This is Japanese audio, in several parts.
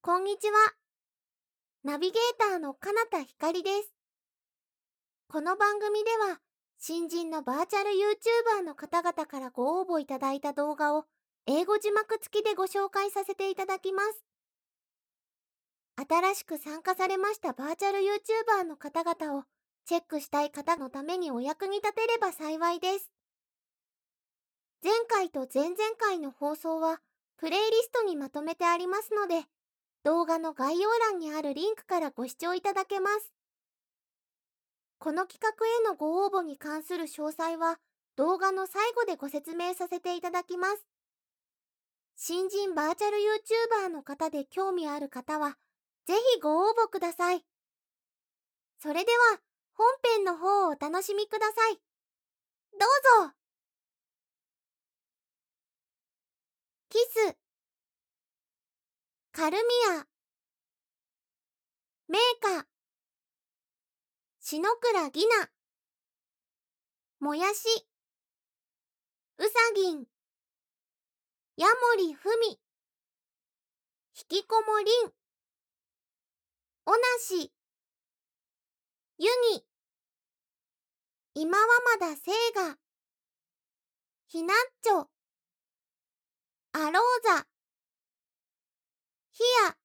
こんにちは。ナビゲーターのかなたひかりです。この番組では、新人のバーチャル YouTuber の方々からご応募いただいた動画を英語字幕付きでご紹介させていただきます。新しく参加されましたバーチャル YouTuber の方々をチェックしたい方のためにお役に立てれば幸いです。前回と前々回の放送はプレイリストにまとめてありますので、動画の概要欄にあるリンクからご視聴いただけます。この企画へのご応募に関する詳細は動画の最後でご説明させていただきます。新人バーチャル YouTuber の方で興味ある方は、ぜひご応募ください。それでは、本編の方をお楽しみください。どうぞ。キス、カルミア、メーカ、篠倉ギナ、もやし、うさぎん、ヤモリフミ、ひきこもりん、おなし、ユニ、今はまだせいが、ひなっちょ、アローザ、ひや、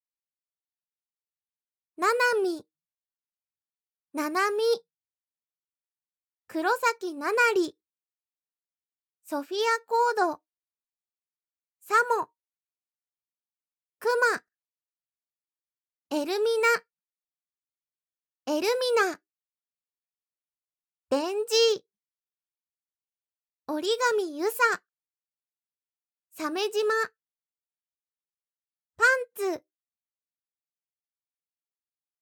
ななみ、ななみ、黒崎ななり、ソフィアコード、サモ、クマ、エルミナ、エルミナ、ベンジー、折り紙ゆさ、鮫島、